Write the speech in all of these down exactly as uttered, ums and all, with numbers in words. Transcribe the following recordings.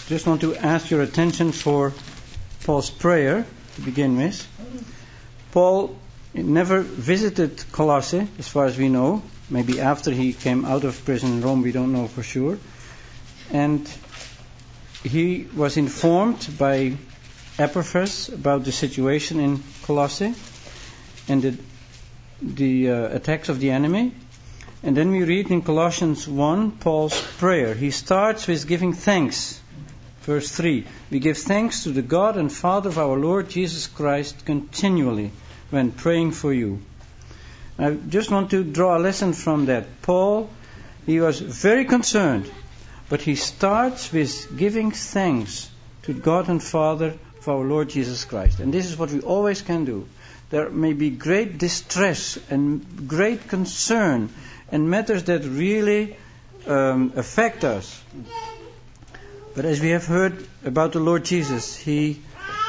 just want to ask your attention for Paul's prayer to begin with. Paul never visited Colossae, as far as we know. Maybe after he came out of prison in Rome, we don't know for sure. And he was informed by Epaphras about the situation in Colossae and the, the uh, attacks of the enemy. And then we read in Colossians one, Paul's prayer. He starts with giving thanks. Verse three, we give thanks to the God and Father of our Lord Jesus Christ continually when praying for you. I just want to draw a lesson from that. Paul, he was very concerned, but he starts with giving thanks to God and Father of our Lord Jesus Christ. And this is what we always can do. There may be great distress and great concern and matters that really um, affect us. But as we have heard about the Lord Jesus, he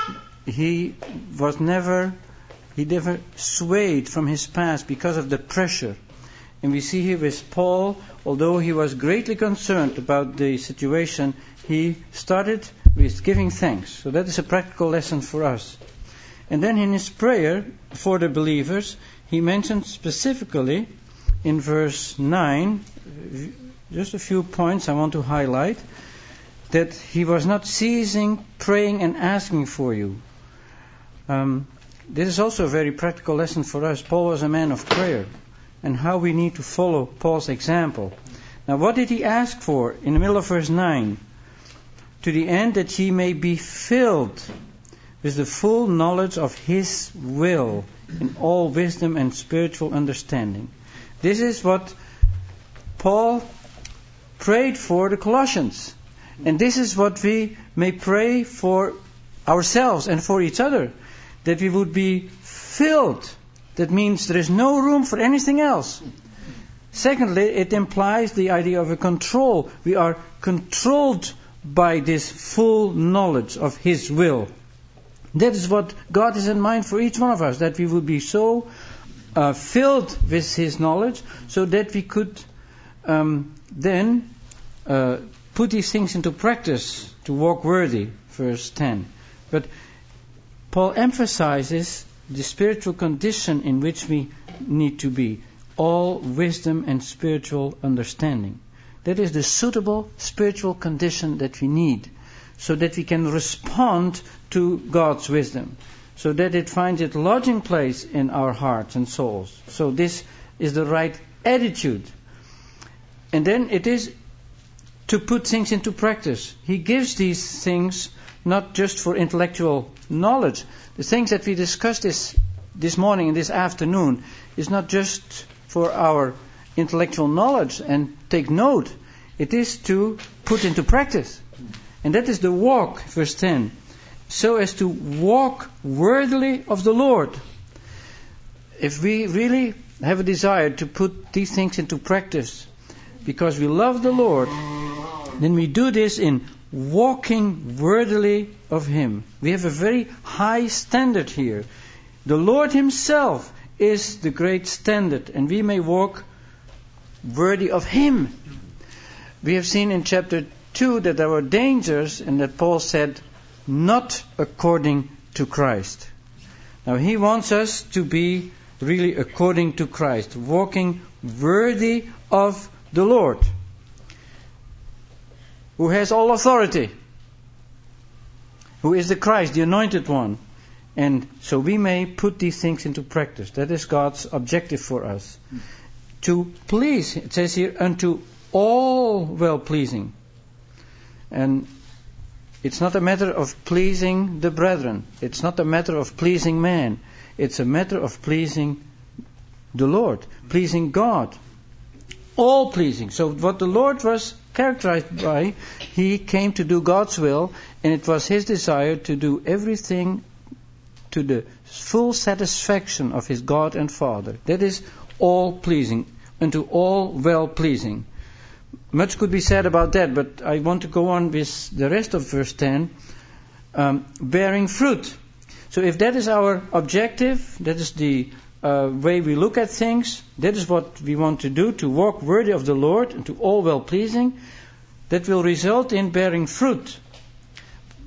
he was never he never swayed from his past because of the pressure. And we see here with Paul, although he was greatly concerned about the situation, he started with giving thanks. So that is a practical lesson for us. And then in his prayer for the believers, he mentioned specifically in verse nine, just a few points I want to highlight, that he was not ceasing praying and asking for you. Um, this is also a very practical lesson for us. Paul was a man of prayer, and how we need to follow Paul's example. Now, what did he ask for in the middle of verse nine? To the end that ye may be filled with the full knowledge of his will in all wisdom and spiritual understanding. This is what Paul prayed for the Colossians. And this is what we may pray for ourselves and for each other. That we would be filled. That means there is no room for anything else. Secondly, it implies the idea of a control. We are controlled by this full knowledge of his will. That is what God has in mind for each one of us. That we would be so uh, filled with his knowledge so that we could um, then uh, put these things into practice to walk worthy, verse ten. But Paul emphasizes the spiritual condition in which we need to be. All wisdom and spiritual understanding. That is the suitable spiritual condition that we need, so that we can respond to God's wisdom, so that it finds its lodging place in our hearts and souls. So this is the right attitude. And then it is to put things into practice. He gives these things not just for intellectual knowledge. The things that we discussed this, this morning and this afternoon is not just for our intellectual knowledge and take note. It is to put into practice. And that is the walk, verse ten. So as to walk worthily of the Lord. If we really have a desire to put these things into practice because we love the Lord, then we do this in walking worthily of him. We have a very high standard here. The Lord himself is the great standard, and we may walk worthy of him. We have seen in chapter two that there were dangers, and that Paul said, not according to Christ. Now he wants us to be really according to Christ, walking worthy of the Lord, who has all authority, who is the Christ, the anointed one. And so we may put these things into practice. That is God's objective for us. To please, it says here, unto all well-pleasing. And it's not a matter of pleasing the brethren. It's not a matter of pleasing man. It's a matter of pleasing the Lord, pleasing God. All pleasing. So what the Lord was characterized by, he came to do God's will, and it was his desire to do everything to the full satisfaction of his God and Father. That is all pleasing, unto all well pleasing. Much could be said about that, but I want to go on with the rest of verse ten. Um, bearing fruit. So if that is our objective, that is the uh, way we look at things, that is what we want to do, to walk worthy of the Lord and to all well pleasing, that will result in bearing fruit.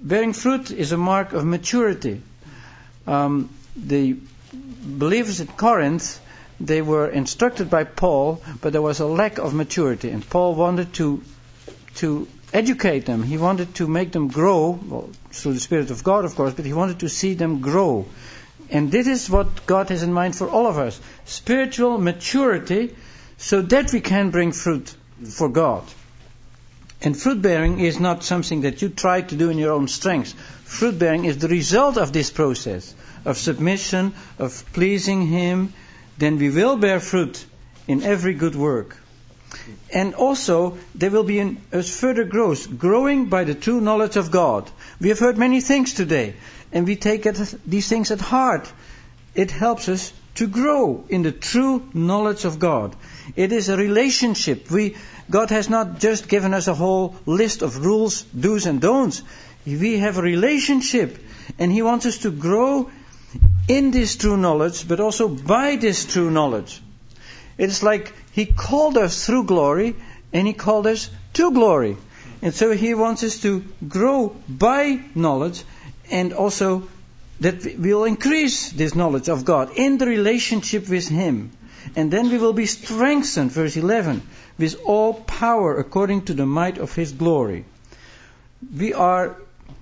bearing fruit is a mark of maturity. Um, the believers at Corinth, they were instructed by Paul, but there was a lack of maturity, and Paul wanted to to educate them. He wanted to make them grow, well, through the Spirit of God, of course, but he wanted to see them grow. And this is what God has in mind for all of us. Spiritual maturity, so that we can bring fruit for God. And fruit bearing is not something that you try to do in your own strength. Fruit bearing is the result of this process of submission, of pleasing Him. Then we will bear fruit in every good work. And also, there will be an, a further growth, growing by the true knowledge of God. We have heard many things today, and we take it, these things at heart. It helps us to grow in the true knowledge of God. It is a relationship. We, God has not just given us a whole list of rules, do's and don'ts. We have a relationship, and He wants us to grow in this true knowledge, but also by this true knowledge. It's like He called us through glory, and He called us to glory. And so He wants us to grow by knowledge, and also that we will increase this knowledge of God in the relationship with Him. And then we will be strengthened, verse eleven, with all power according to the might of His glory. We are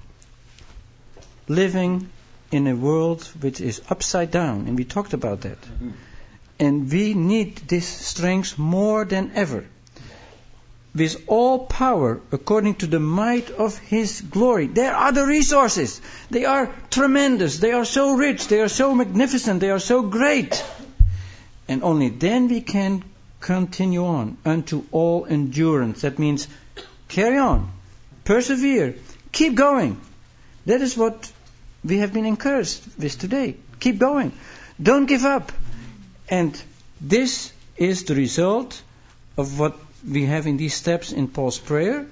living in a world which is upside down, and we talked about that. Mm-hmm. And we need this strength more than ever. With all power, according to the might of His glory. There are the resources. They are tremendous. They are so rich. They are so magnificent. They are so great. And only then we can continue on unto all endurance. That means carry on. Persevere. Keep going. That is what we have been encouraged with today. Keep going. Don't give up. And this is the result of what we have in these steps in Paul's prayer,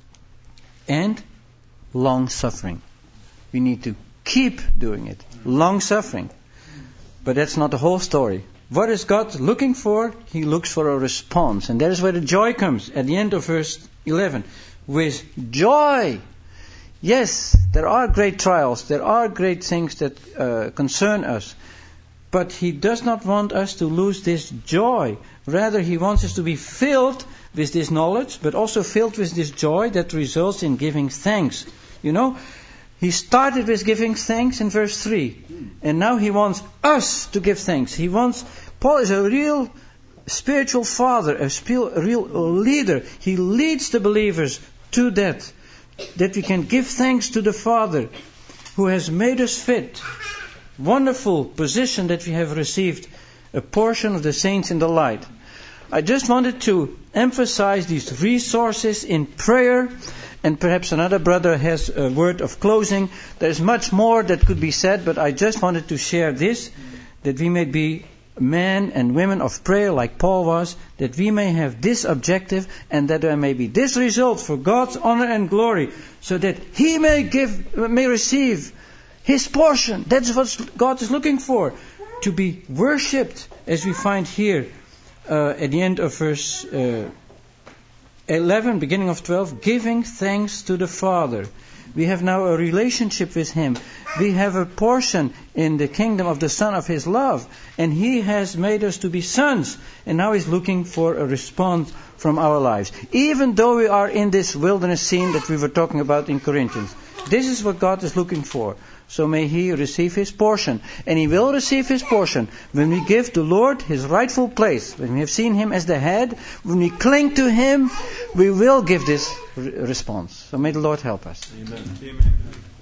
and long suffering. We need to keep doing it. Long suffering. But that's not the whole story. What is God looking for? He looks for a response. And that is where the joy comes at the end of verse eleven. With joy. Yes, there are great trials. There are great things that uh, concern us. But He does not want us to lose this joy. Rather, He wants us to be filled with this knowledge, but also filled with this joy that results in giving thanks. You know, He started with giving thanks in verse three. And now He wants us to give thanks. He wants, Paul is a real spiritual father, a, spil, a real leader. He leads the believers to that. That we can give thanks to the Father who has made us fit. Wonderful position that we have received, a portion of the saints in the light. I just wanted to emphasize these resources in prayer, and perhaps another brother has a word of closing. There's much more that could be said, but I just wanted to share this, that we may be men and women of prayer like Paul was, that we may have this objective, and that there may be this result for God's honor and glory, so that He may give, may receive His portion. That's what God is looking for. To be worshipped, as we find here uh, at the end of verse uh, eleven, beginning of twelve, giving thanks to the Father. We have now a relationship with Him. We have a portion in the kingdom of the Son of His love. And He has made us to be sons. And now He's looking for a response from our lives. Even though we are in this wilderness scene that we were talking about in Corinthians. This is what God is looking for. So may He receive His portion. And He will receive His portion when we give the Lord His rightful place. When we have seen Him as the head, when we cling to Him, we will give this re- response. So may the Lord help us. Amen. Amen.